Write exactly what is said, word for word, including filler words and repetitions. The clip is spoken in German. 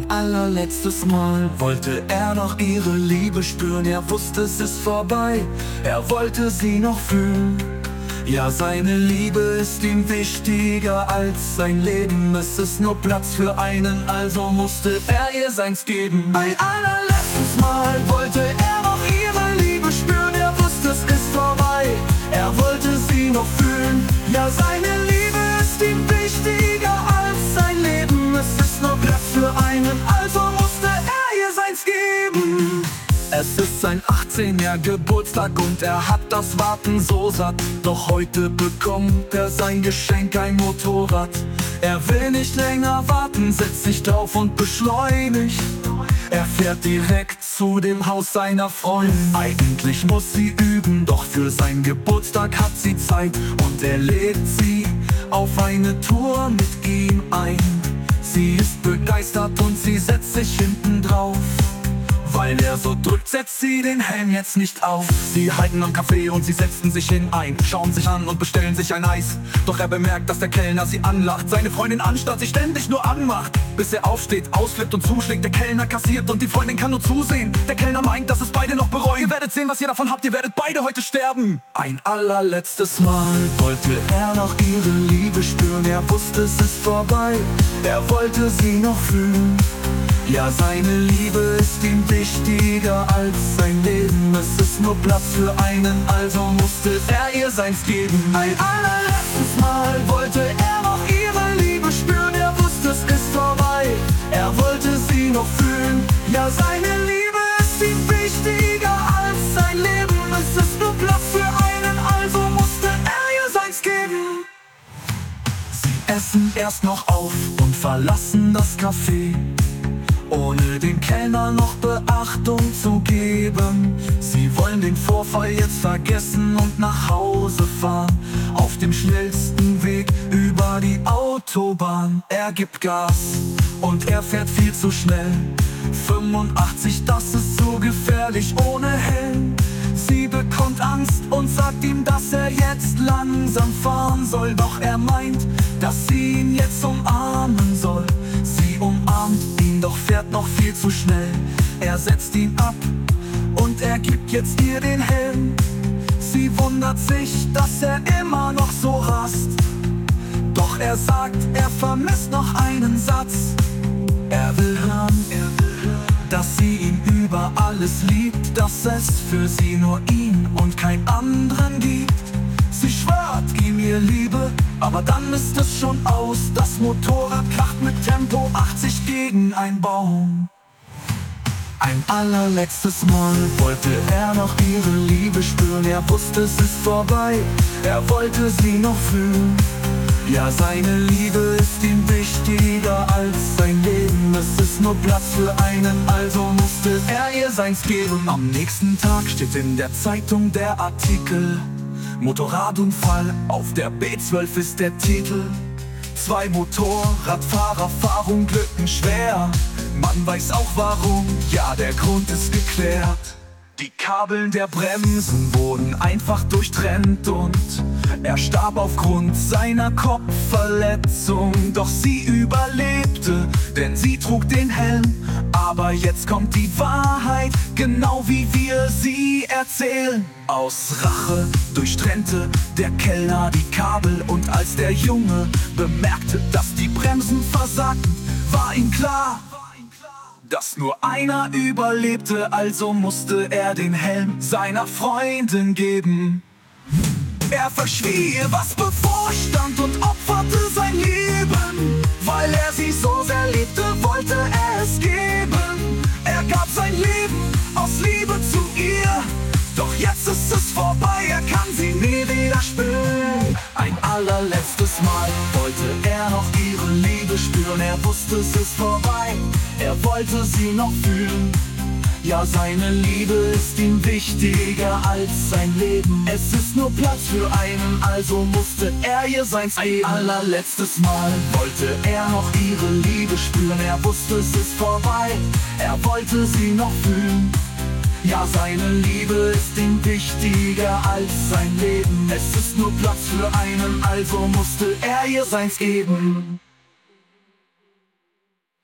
Ein allerletztes Mal wollte er noch ihre Liebe spüren. Er wusste, es ist vorbei, er wollte sie noch fühlen. Ja, seine Liebe ist ihm wichtiger als sein Leben. Es ist nur Platz für einen, also musste er ihr seins geben. Ein allerletztes Mal wollte er noch ihre Liebe spüren. Er wusste, es ist vorbei, er wollte sie noch fühlen. Ja, seine Liebe ist ihm wichtiger als sein Leben. Es ist nur Platz für einen, also musste er ihr seins geben. Es ist sein achtzehnjähriger Geburtstag und er hat das Warten so satt. Doch heute bekommt er sein Geschenk, ein Motorrad. Er will nicht länger warten, setzt sich drauf und beschleunigt. Er fährt direkt zu dem Haus seiner Freundin. Eigentlich muss sie üben, doch für seinen Geburtstag hat sie Zeit. Und er lädt sie auf eine Tour mit ihm ein. Sie ist begeistert und sie setzt sich hinten drauf. Weil er so drückt, setzt sie den Helm jetzt nicht auf. Sie halten am Café und sie setzen sich hin ein, schauen sich an und bestellen sich ein Eis. Doch er bemerkt, dass der Kellner sie anlacht, seine Freundin anstarrt, sie ständig nur anmacht. Bis er aufsteht, ausflippt und zuschlägt, der Kellner kassiert und die Freundin kann nur zusehen. Der Kellner meint, dass es beide noch bereuen. Ihr werdet sehen, was ihr davon habt, ihr werdet beide heute sterben. Ein allerletztes Mal wollte er noch ihre Liebe spüren. Er wusste, es ist vorbei, er wollte sie noch fühlen. Ja, seine Liebe ist ihm wichtiger als sein Leben. Es ist nur Platz für einen, also musste er ihr seins geben. Ein allerletztes Mal wollte er noch ihre Liebe spüren. Er wusste, es ist vorbei, er wollte sie noch fühlen. Ja, seine Liebe ist ihm wichtiger als sein Leben. Es ist nur Platz für einen, also musste er ihr seins geben. Sie essen erst noch auf und verlassen das Café, ohne dem Kellner noch Beachtung zu geben. Sie wollen den Vorfall jetzt vergessen und nach Hause fahren. Auf dem schnellsten Weg über die Autobahn. Er gibt Gas und er fährt viel zu schnell. fünfundachtzig, das ist so gefährlich ohne Helm. Sie bekommt Angst und sagt ihm, dass er jetzt langsam fahren soll. Doch er meint, dass sie ihn jetzt umarmen soll. Sie umarmt ihn, doch fährt noch viel zu schnell. Er setzt ihn ab und er gibt jetzt ihr den Helm. Sie wundert sich, dass er immer noch so rast. Doch er sagt, er vermisst noch einen Satz. Er will hören, dass sie ihn über alles liebt, dass es für sie nur ihn und keinen anderen gibt. Sie schwört ihm ihr Liebe, aber dann ist es schon aus. Das Motorrad kracht mit Tempo achtzig gegen einen Baum. Ein allerletztes Mal wollte er noch ihre Liebe spüren. Er wusste, es ist vorbei, er wollte sie noch fühlen. Ja, seine Liebe ist ihm wichtiger als sein Leben. Es ist nur Platz für einen, also musste er ihr seins geben. Am nächsten Tag steht in der Zeitung der Artikel: Motorradunfall auf der B zwölf ist der Titel. Zwei Motorradfahrer verunglückten schwer. Man weiß auch warum, ja, der Grund ist geklärt. Die Kabeln der Bremsen wurden einfach durchtrennt und er starb aufgrund seiner Kopfverletzung. Doch sie überlebte, denn sie trug den Helm. Aber jetzt kommt die Wahrheit, genau wie wir sie erzählen. Aus Rache durchtrennte der Kellner die Kabel. Und als der Junge bemerkte, dass die Bremsen versagten, war ihm klar, dass nur einer überlebte, also musste er den Helm seiner Freundin geben. Er verschwieg ihr, was bevorstand und opferte sein Leben. Weil er sie so sehr liebte, wollte er es geben. Er gab sein Leben aus Liebe zu ihr. Doch jetzt ist es vorbei, er kann sie nie wieder spüren. Ein allerletztes Mal wollte er noch ihre Liebe spüren. Er wusste, es ist vorbei, er wollte sie noch fühlen. Ja, seine Liebe ist ihm wichtiger als sein Leben. Es ist nur Platz für einen, also musste er ihr seins geben. Ein allerletztes Mal wollte er noch ihre Liebe spüren. Er wusste, es ist vorbei, er wollte sie noch fühlen. Ja, seine Liebe ist ihm wichtiger als sein Leben. Es ist nur Platz für einen, also musste er ihr seins geben.